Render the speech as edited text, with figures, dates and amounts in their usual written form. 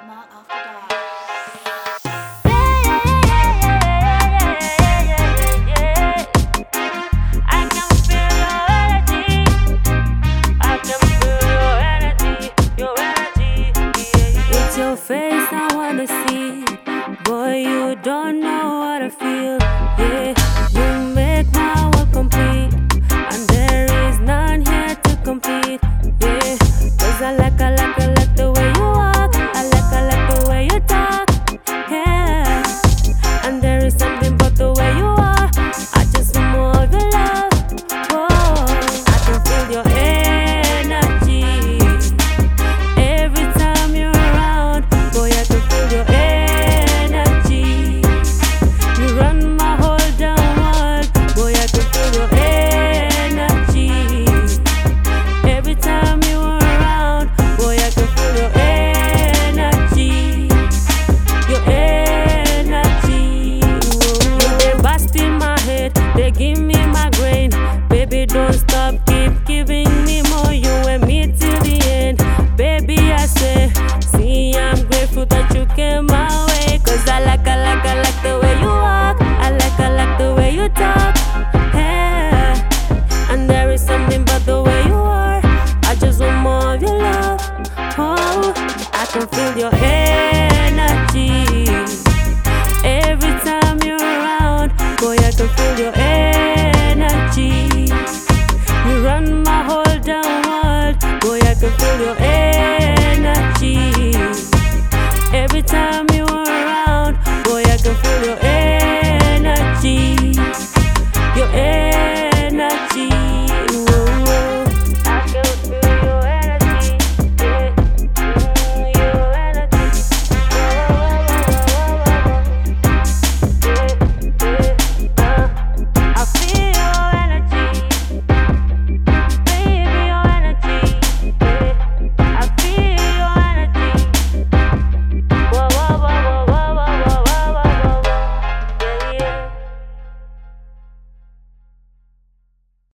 Ma After Dark. It's your face I wanna see. Boy, you don't know what I feel. Yeah, you make my world complete, and there is none here to compete. Yeah, 'cause I like the way you walk. I like the way you talk. Yeah, and there is something about the way you are. I just want more of your love. Whoa, I can feel your energy every time you're around. Boy, I can feel your energy. You run my whole damn world. Boy, I can feel your energy every time you're around. Boy, I can feel your energy. Your energy. They bust in my head, they give me migraine. Baby, don't stop, keep giving me more. You and me till the end. Baby, I swear, see, I'm grateful that you came my way. 'Cause I like the way you walk. I like the way you talk. Yeah, and there is something about the way you are. I just want more of your love. Oh, I can feel your energy every time you're around. Boy, I can feel your